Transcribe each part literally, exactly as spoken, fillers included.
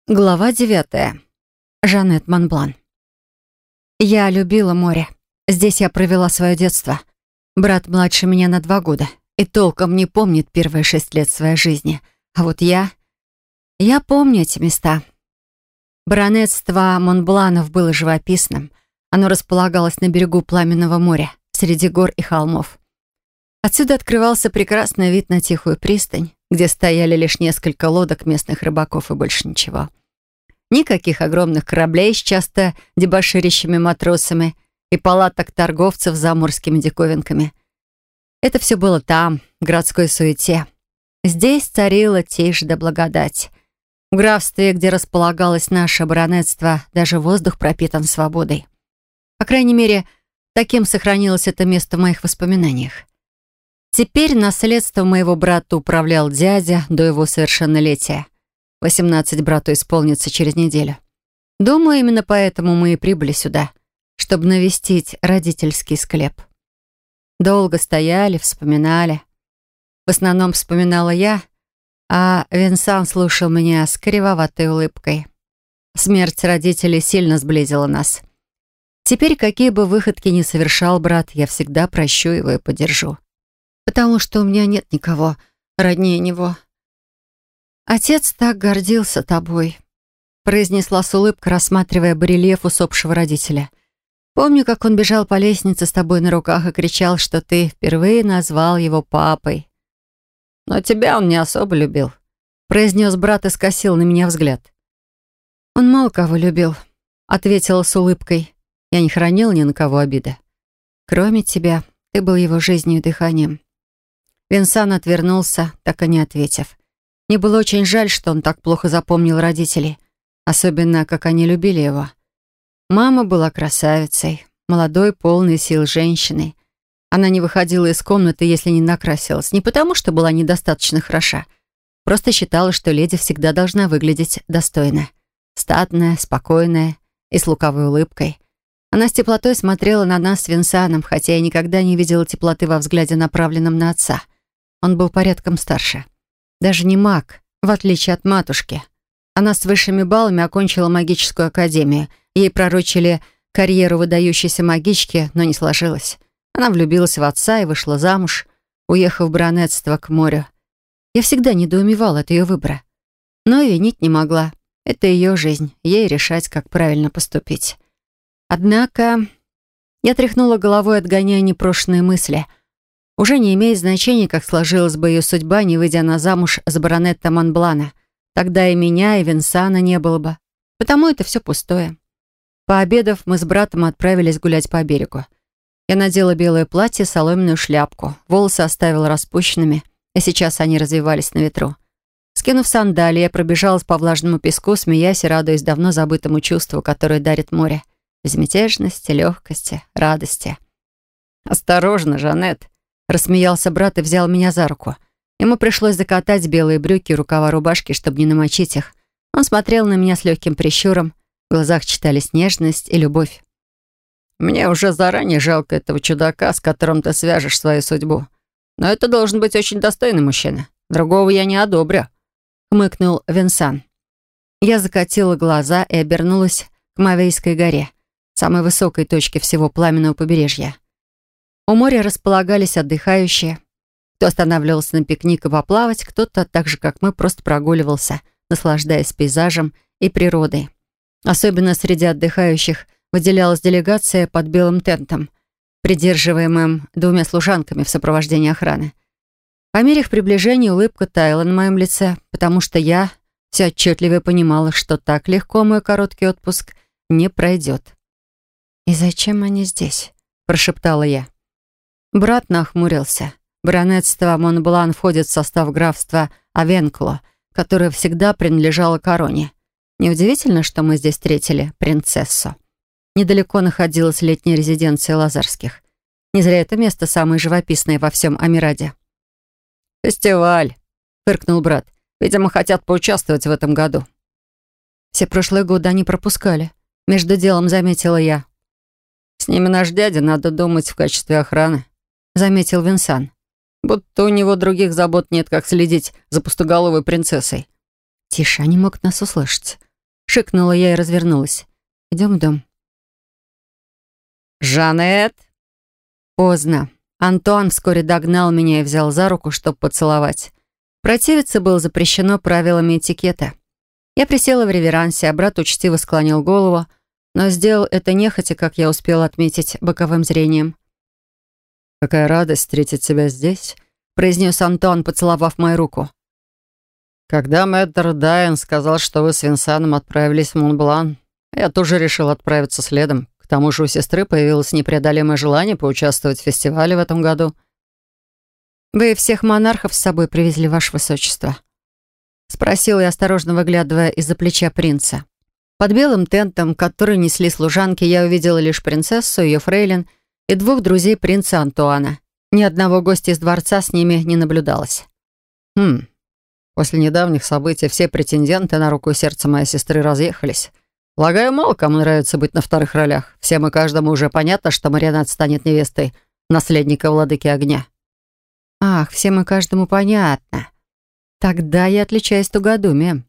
Глава девятая. Жанет Монблан. Я любила море. Здесь я провела свое детство. Брат младше меня на два года и толком не помнит первые шесть лет своей жизни. А вот я... Я помню эти места. Баронетство Монбланов было живописным. Оно располагалось на берегу Пламенного моря, среди гор и холмов. Отсюда открывался прекрасный вид на тихую пристань, где стояли лишь несколько лодок местных рыбаков и больше ничего. Никаких огромных кораблей с часто дебоширящими матросами и палаток торговцев с заморскими диковинками. Это все было там, в городской суете. Здесь царила тишь да благодать. В графстве, где располагалось наше баронетство, даже воздух пропитан свободой. По крайней мере, таким сохранилось это место в моих воспоминаниях. Теперь наследство моего брата управлял дядя до его совершеннолетия. Восемнадцать брату исполнится через неделю. Думаю, именно поэтому мы и прибыли сюда, чтобы навестить родительский склеп. Долго стояли, вспоминали. В основном вспоминала я, а Винсан слушал меня с кривоватой улыбкой. Смерть родителей сильно сблизила нас. Теперь, какие бы выходки ни совершал брат, я всегда прощу его и поддержу. Потому что у меня нет никого роднее него. «Отец так гордился тобой», — произнесла с улыбкой, рассматривая барельеф усопшего родителя. «Помню, как он бежал по лестнице с тобой на руках и кричал, что ты впервые назвал его папой». «Но тебя он не особо любил», — произнес брат и скосил на меня взгляд. «Он мало кого любил», — ответила с улыбкой. «Я не хранил ни на кого обиды. Кроме тебя, ты был его жизнью и дыханием». Винсан отвернулся, так и не ответив. Мне было очень жаль, что он так плохо запомнил родителей, особенно, как они любили его. Мама была красавицей, молодой, полной сил женщиной. Она не выходила из комнаты, если не накрасилась, не потому, что была недостаточно хороша, просто считала, что леди всегда должна выглядеть достойно. Статная, спокойная и с лукавой улыбкой. Она с теплотой смотрела на нас с Винсаном, хотя я никогда не видела теплоты во взгляде, направленном на отца. Он был порядком старше. Даже не маг, в отличие от матушки. Она с высшими баллами окончила магическую академию. Ей пророчили карьеру выдающейся магички, но не сложилось. Она влюбилась в отца и вышла замуж, уехав в баронетство к морю. Я всегда недоумевала от ее выбора. Но винить не могла. Это ее жизнь, ей решать, как правильно поступить. Однако я тряхнула головой, отгоняя непрошенные мысли. Уже не имеет значения, как сложилась бы ее судьба, не выйдя она замуж за баронета Монблана. Тогда и меня, и Винсана не было бы. Потому это все пустое. Пообедав, мы с братом отправились гулять по берегу. Я надела белое платье, соломенную шляпку. Волосы оставила распущенными, и сейчас они развивались на ветру. Скинув сандалии, я пробежалась по влажному песку, смеясь и радуясь давно забытому чувству, которое дарит море. Безмятежности, легкости, радости. «Осторожно, Жанет!» — рассмеялся брат и взял меня за руку. Ему пришлось закатать белые брюки и рукава рубашки, чтобы не намочить их. Он смотрел на меня с легким прищуром. В глазах читались нежность и любовь. «Мне уже заранее жалко этого чудака, с которым ты свяжешь свою судьбу. Но это должен быть очень достойный мужчина. Другого я не одобрю», — хмыкнул Винсан. Я закатила глаза и обернулась к Мавейской горе, самой высокой точке всего пламенного побережья. У моря располагались отдыхающие. Кто останавливался на пикник и поплавать, кто-то, так же как мы, просто прогуливался, наслаждаясь пейзажем и природой. Особенно среди отдыхающих выделялась делегация под белым тентом, придерживаемым двумя служанками в сопровождении охраны. По мере их приближения улыбка таяла на моем лице, потому что я все отчетливо понимала, что так легко мой короткий отпуск не пройдет. «И зачем они здесь?» — прошептала я. Брат нахмурился. Баронетство Монблан входит в состав графства Авенкло, которое всегда принадлежало короне. Неудивительно, что мы здесь встретили принцессу. Недалеко находилась летняя резиденция Лазарских. Не зря это место самое живописное во всем Амираде. «Фестиваль», — фыркнул брат. «Видимо, хотят поучаствовать в этом году». Все прошлые годы они пропускали. Между делом заметила я. «С ними наш дядя, надо думать, в качестве охраны», — заметил Винсан. «Будто у него других забот нет, как следить за пустоголовой принцессой». «Тише, они могут нас услышать». Шикнула я и развернулась. «Идем в дом». «Жанет!» Поздно. Антуан вскоре догнал меня и взял за руку, чтобы поцеловать. Противиться было запрещено правилами этикета. Я присела в реверансе, а брат учтиво склонил голову, но сделал это нехотя, как я успела отметить боковым зрением. «Какая радость встретить тебя здесь», — произнес Антуан, поцеловав мою руку. «Когда мэтр Дайан сказал, что вы с Винсаном отправились в Монблан, я тоже решил отправиться следом. К тому же у сестры появилось непреодолимое желание поучаствовать в фестивале в этом году». «Вы всех монархов с собой привезли, ваше высочество?» — спросила я, осторожно выглядывая из-за плеча принца. Под белым тентом, который несли служанки, я увидела лишь принцессу, ее фрейлин и двух друзей принца Антуана. Ни одного гостя из дворца с ними не наблюдалось. «Хм, после недавних событий все претенденты на руку и сердце моей сестры разъехались. Полагаю, мало кому нравится быть на вторых ролях. Всем и каждому уже понятно, что Маринет станет невестой наследника владыки огня». «Ах, всем и каждому понятно. Тогда я отличаюсь тугодумием.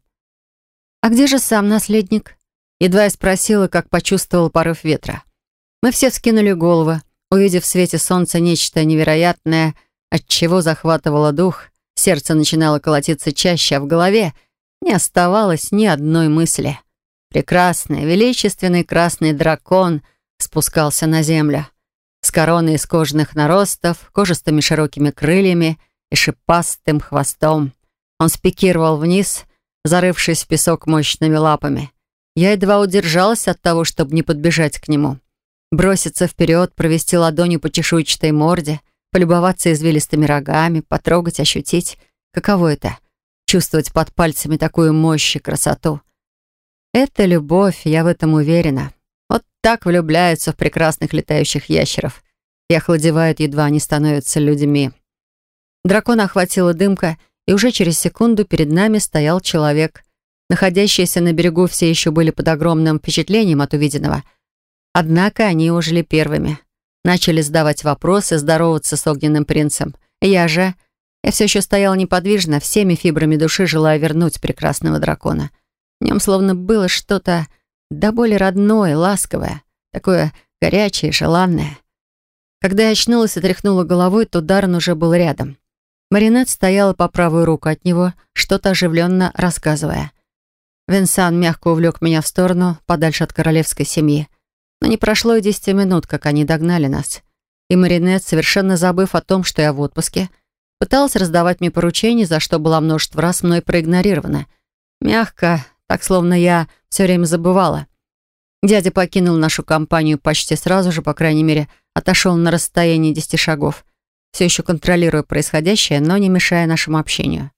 А где же сам наследник?» Едва я спросила, как почувствовала порыв ветра. Мы все вскинули головы, увидев в свете солнца нечто невероятное, от чего захватывало дух, сердце начинало колотиться чаще, а в голове не оставалось ни одной мысли. Прекрасный, величественный красный дракон спускался на землю. С короной из кожаных наростов, кожистыми широкими крыльями и шипастым хвостом. Он спикировал вниз, зарывшись в песок мощными лапами. Я едва удержалась от того, чтобы не подбежать к нему. Броситься вперед, провести ладонью по чешуйчатой морде, полюбоваться извилистыми рогами, потрогать, ощутить. Каково это — чувствовать под пальцами такую мощь и красоту? Это любовь, я в этом уверена. Вот так влюбляются в прекрасных летающих ящеров и охладевают, едва они становятся людьми. Дракона охватила дымка, и уже через секунду перед нами стоял человек. Находящиеся на берегу все еще были под огромным впечатлением от увиденного. Однако они ужили первыми. Начали задавать вопросы, здороваться с огненным принцем. Я же... Я все еще стояла неподвижно, всеми фибрами души желая вернуть прекрасного дракона. В нем словно было что-то до боли родное, ласковое, такое горячее, желанное. Когда я очнулась и тряхнула головой, то Даррен уже был рядом. Маринет стояла по правую руку от него, что-то оживленно рассказывая. Винсан мягко увлек меня в сторону, подальше от королевской семьи. Но не прошло и десяти минут, как они догнали нас. И Маринет, совершенно забыв о том, что я в отпуске, пыталась раздавать мне поручения, за что была множество раз мной проигнорирована. Мягко, так словно я все время забывала. Дядя покинул нашу компанию почти сразу же, по крайней мере, отошел на расстояние десяти шагов, все еще контролируя происходящее, но не мешая нашему общению.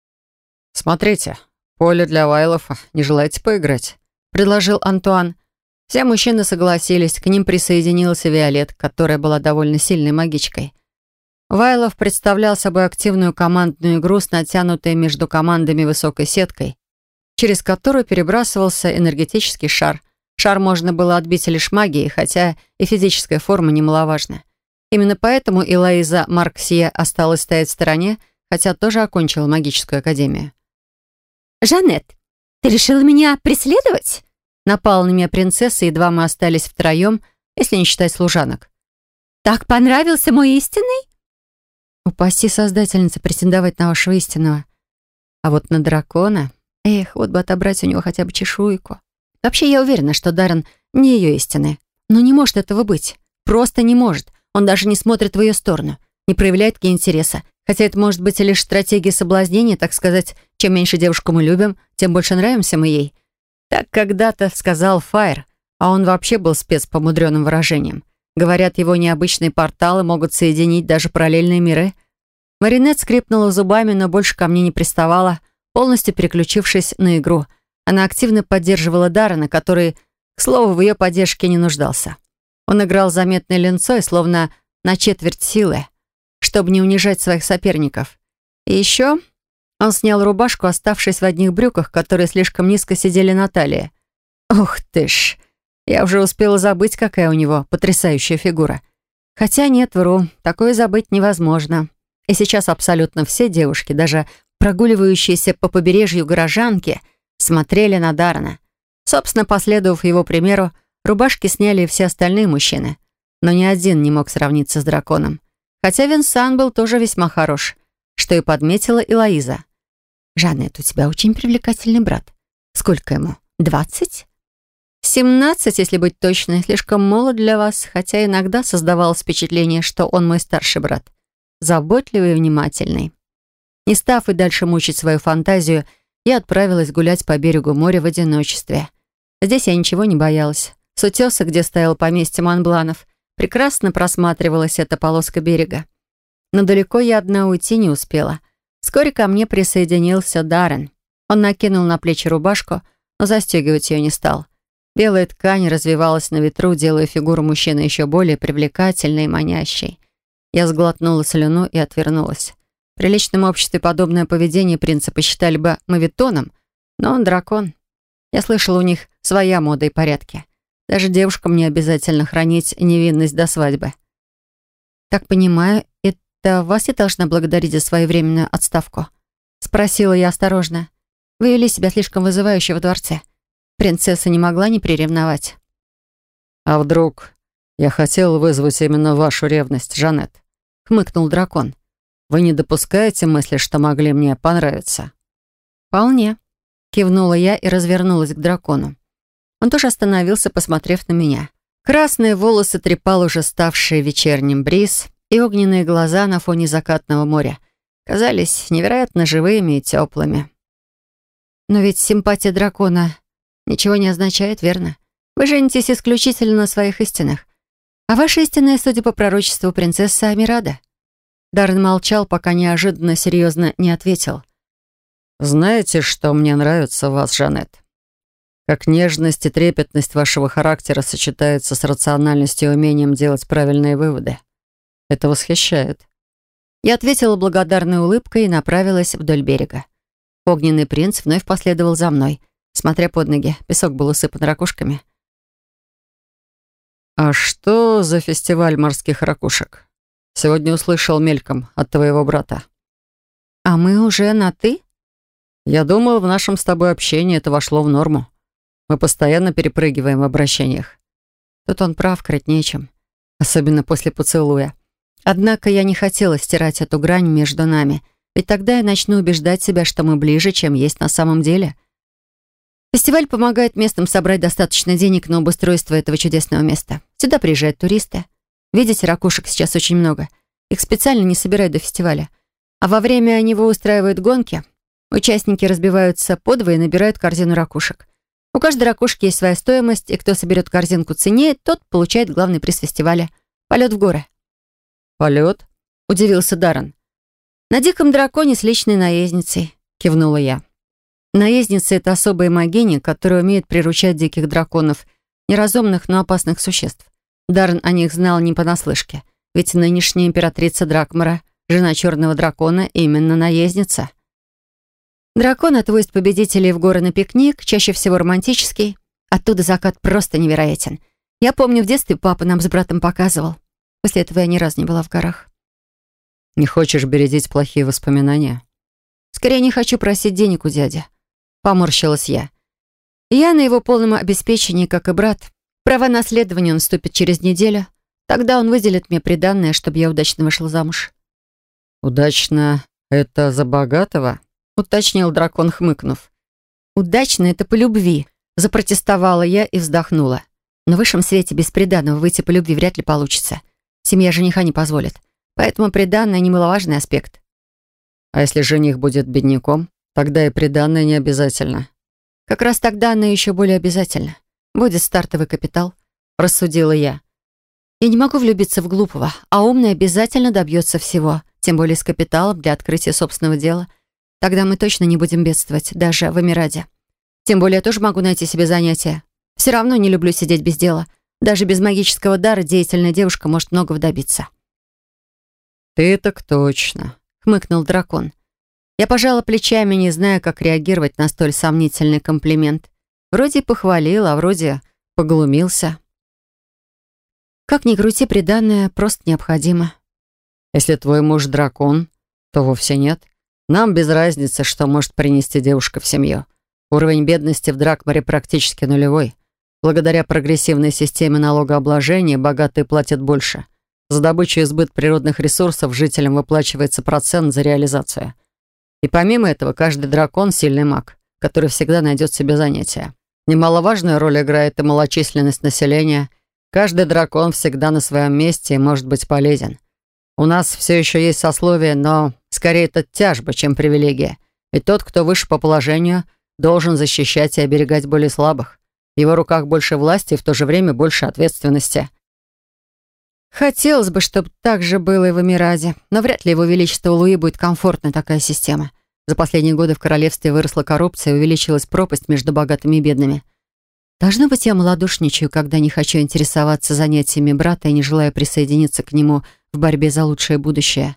«Смотрите, поле для вайлов. Не желаете поиграть?» — предложил Антуан. Все мужчины согласились, к ним присоединилась и Виолет, которая была довольно сильной магичкой. Вайлов представлял собой активную командную игру с натянутой между командами высокой сеткой, через которую перебрасывался энергетический шар. Шар можно было отбить лишь магией, хотя и физическая форма немаловажна. Именно поэтому и Лоиза Марксье осталась стоять в стороне, хотя тоже окончила магическую академию. «Жанет, ты решила меня преследовать?» Напала на меня принцесса, едва мы остались втроем, если не считать служанок. «Так понравился мой истинный?» «Упаси, создательница, претендовать на вашего истинного. А вот на дракона... Эх, вот бы отобрать у него хотя бы чешуйку. Вообще, я уверена, что Даррен не ее истинный. Но не может этого быть. Просто не может. Он даже не смотрит в ее сторону, не проявляет к ней интереса. Хотя это может быть лишь стратегия соблазнения, так сказать, чем меньше девушку мы любим, тем больше нравимся мы ей. Так когда-то сказал Файр, а он вообще был спец по мудреным выражениям. Говорят, его необычные порталы могут соединить даже параллельные миры. Маринет скрипнула зубами, но больше ко мне не приставала, полностью переключившись на игру. Она активно поддерживала Даррена, который, к слову, в ее поддержке не нуждался. Он играл заметной линцой, словно на четверть силы, чтобы не унижать своих соперников. И еще он снял рубашку, оставшись в одних брюках, которые слишком низко сидели на талии. Ух ты ж! Я уже успела забыть, какая у него потрясающая фигура. Хотя нет, вру, такое забыть невозможно. И сейчас абсолютно все девушки, даже прогуливающиеся по побережью горожанки, смотрели на Даррена. Собственно, последовав его примеру, рубашки сняли и все остальные мужчины. Но ни один не мог сравниться с драконом. Хотя Винсан был тоже весьма хорош, что и подметила Элоиза. «Жанет, у тебя очень привлекательный брат. Сколько ему? Двадцать?» «Семнадцать, если быть точной. Слишком молод для вас, хотя иногда создавалось впечатление, что он мой старший брат. Заботливый и внимательный». Не став и дальше мучить свою фантазию, я отправилась гулять по берегу моря в одиночестве. Здесь я ничего не боялась. С утеса, где стояло поместье Монбланов, прекрасно просматривалась эта полоска берега. Но далеко я одна уйти не успела. Вскоре ко мне присоединился Даррен. Он накинул на плечи рубашку, но застегивать ее не стал. Белая ткань развивалась на ветру, делая фигуру мужчины еще более привлекательной и манящей. Я сглотнула слюну и отвернулась. В приличном обществе подобное поведение принца посчитали бы моветоном, но он дракон. Я слышала, у них своя мода и порядки. Даже девушкам не обязательно хранить невинность до свадьбы. «Так понимаю, это вас я должна благодарить за свою временную отставку?» — спросила я осторожно. «Вы вели себя слишком вызывающе во дворце. Принцесса не могла не приревновать». «А вдруг я хотел вызвать именно вашу ревность, Жанет?» — хмыкнул дракон. «Вы не допускаете мысли, что могли мне понравиться?» «Вполне», — кивнула я и развернулась к дракону. Он тоже остановился, посмотрев на меня. Красные волосы трепал уже ставший вечерним бриз, и огненные глаза на фоне закатного моря казались невероятно живыми и теплыми. «Но ведь симпатия дракона ничего не означает, верно? Вы женитесь исключительно на своих истинах. А ваша истинная, судя по пророчеству, принцесса Амирада». Даррен молчал, пока неожиданно серьезно не ответил. «Знаете, что мне нравится в вас, Жанет? Как нежность и трепетность вашего характера сочетаются с рациональностью и умением делать правильные выводы. Это восхищает». Я ответила благодарной улыбкой и направилась вдоль берега. Огненный принц вновь последовал за мной, смотря под ноги. Песок был усыпан ракушками. «А что за фестиваль морских ракушек? Сегодня услышал мельком от твоего брата». «А мы уже на «ты»?» «Я думал, в нашем с тобой общении это вошло в норму. Мы постоянно перепрыгиваем в обращениях». Тут он прав, крыть нечем. Особенно после поцелуя. Однако я не хотела стирать эту грань между нами, ведь тогда я начну убеждать себя, что мы ближе, чем есть на самом деле. Фестиваль помогает местным собрать достаточно денег на обустройство этого чудесного места. Сюда приезжают туристы. Видите, ракушек сейчас очень много. Их специально не собирают до фестиваля. А во время него устраивают гонки. Участники разбиваются подвое и набирают корзину ракушек. У каждой ракушки есть своя стоимость, и кто соберет корзинку ценнее, тот получает главный приз фестиваля — полет в горы. «Полет?» — удивился Даррен. «На диком драконе с личной наездницей», — кивнула я. Наездница — это особая магиня, которая умеет приручать диких драконов, неразумных, но опасных существ. Даррен о них знал не понаслышке, ведь нынешняя императрица Дракмара, жена черного дракона, именно наездница. Дракон отвозит победителей в горы на пикник, чаще всего романтический. Оттуда закат просто невероятен. Я помню, в детстве папа нам с братом показывал. После этого я ни разу не была в горах. «Не хочешь бередить плохие воспоминания?» «Скорее не хочу просить денег у дяди», — поморщилась я. «Я на его полном обеспечении, как и брат. Права наследования он вступит через неделю. Тогда он выделит мне приданное, чтобы я удачно вышла замуж». «Удачно — это за богатого?» — уточнил дракон, хмыкнув. «Удачно — это по любви», — запротестовала я и вздохнула. «Но в высшем свете без приданого выйти по любви вряд ли получится. Семья жениха не позволит. Поэтому приданное — немаловажный аспект». «А если жених будет бедняком, тогда и приданное не обязательно». «Как раз тогда оно еще более обязательно. Будет стартовый капитал», — рассудила я. «Я не могу влюбиться в глупого, а умный обязательно добьется всего, тем более с капиталом для открытия собственного дела. Тогда мы точно не будем бедствовать, даже в Амираде. Тем более я тоже могу найти себе занятие. Все равно не люблю сидеть без дела. Даже без магического дара деятельная девушка может многого добиться». «Ты так точно», — хмыкнул дракон. Я пожала плечами, не зная, как реагировать на столь сомнительный комплимент. Вроде похвалил, а вроде поглумился. Как ни крути, приданное просто необходимо. «Если твой муж дракон, то вовсе нет. Нам без разницы, что может принести девушка в семью. Уровень бедности в Дракмаре практически нулевой. Благодаря прогрессивной системе налогообложения богатые платят больше. За добычу и сбыт природных ресурсов жителям выплачивается процент за реализацию. И помимо этого, каждый дракон — сильный маг, который всегда найдет себе занятие. Немаловажную роль играет и малочисленность населения. Каждый дракон всегда на своем месте и может быть полезен. У нас все еще есть сословие, но скорее это тяжба, чем привилегия. И тот, кто выше по положению, должен защищать и оберегать более слабых. В его руках больше власти и в то же время больше ответственности. Хотелось бы, чтобы так же было и в Эмираде, но вряд ли его величеству Луи будет комфортна такая система. За последние годы в королевстве выросла коррупция и увеличилась пропасть между богатыми и бедными. Должно быть, я малодушничаю, когда не хочу интересоваться занятиями брата и не желаю присоединиться к нему в борьбе за лучшее будущее.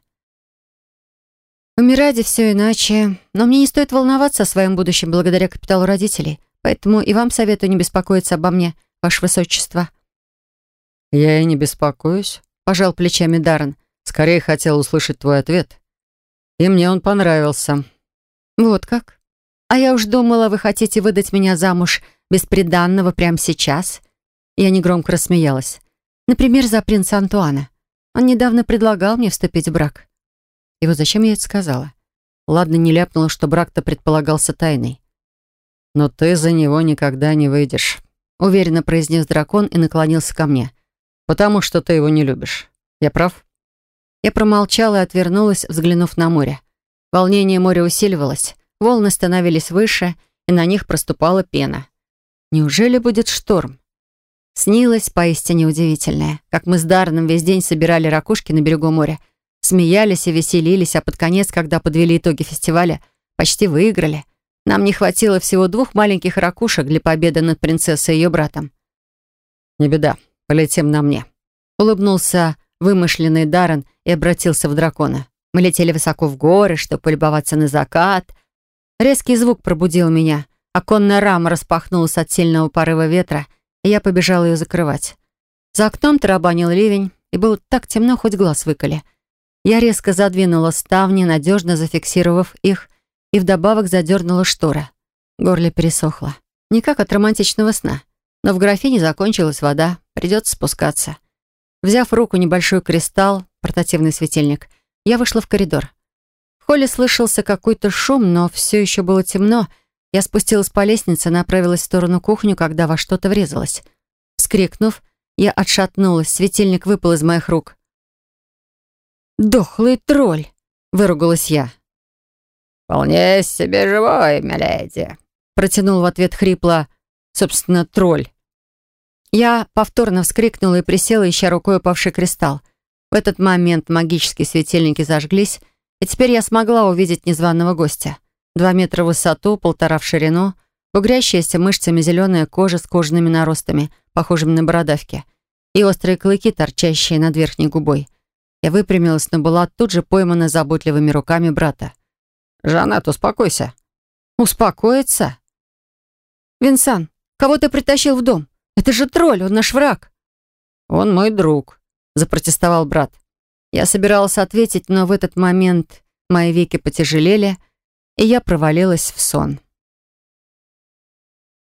В Эмираде все иначе, но мне не стоит волноваться о своем будущем благодаря капиталу родителей, поэтому и вам советую не беспокоиться обо мне, ваше высочество. «Я и не беспокоюсь», — пожал плечами Даррен. «Скорее хотел услышать твой ответ. И мне он понравился». «Вот как? А я уж думала, вы хотите выдать меня замуж бесприданного прямо сейчас?» Я негромко рассмеялась. «Например, за принца Антуана. Он недавно предлагал мне вступить в брак». И вот зачем я это сказала? Ладно, не ляпнула, что брак-то предполагался тайной. «Но ты за него никогда не выйдешь», — уверенно произнес дракон и наклонился ко мне. «Потому что ты его не любишь. Я прав?» Я промолчала и отвернулась, взглянув на море. Волнение моря усиливалось, волны становились выше, и на них проступала пена. Неужели будет шторм? Снилось поистине удивительное, как мы с Дарреном весь день собирали ракушки на берегу моря, смеялись и веселились, а под конец, когда подвели итоги фестиваля, почти выиграли. Нам не хватило всего двух маленьких ракушек для победы над принцессой и ее братом. «Не беда. Полетим на мне», — улыбнулся вымышленный Даррен и обратился в дракона. Мы летели высоко в горы, чтобы полюбоваться на закат. Резкий звук пробудил меня. Оконная рама распахнулась от сильного порыва ветра, и я побежала ее закрывать. За окном тарабанил ливень, и было так темно, хоть глаз выколи. Я резко задвинула ставни, надежно зафиксировав их, и вдобавок задернула шторы. Горле пересохло. Не как от романтичного сна. Но в графине закончилась вода, придется спускаться. Взяв в руку небольшой кристалл, портативный светильник, я вышла в коридор. В холле слышался какой-то шум, но все еще было темно. Я спустилась по лестнице, направилась в сторону кухни, когда во что-то врезалась. Вскрикнув, я отшатнулась, светильник выпал из моих рук. «Дохлый тролль!» — выругалась я. «Вполне себе живой, миледи», — протянул в ответ хрипло, собственно, тролль. Я повторно вскрикнула и присела, ища рукой упавший кристалл. В этот момент магические светильники зажглись, и теперь я смогла увидеть незваного гостя. Два метра в высоту, полтора в ширину, бугрящаяся мышцами зеленая кожа с кожаными наростами, похожими на бородавки, и острые клыки, торчащие над верхней губой. Я выпрямилась, но была тут же поймана заботливыми руками брата. «Жанет, успокойся». «Успокоиться? Винсан, кого ты притащил в дом? Это же тролль, он наш враг». «Он мой друг», — запротестовал брат. Я собиралась ответить, но в этот момент мои веки потяжелели, и я провалилась в сон.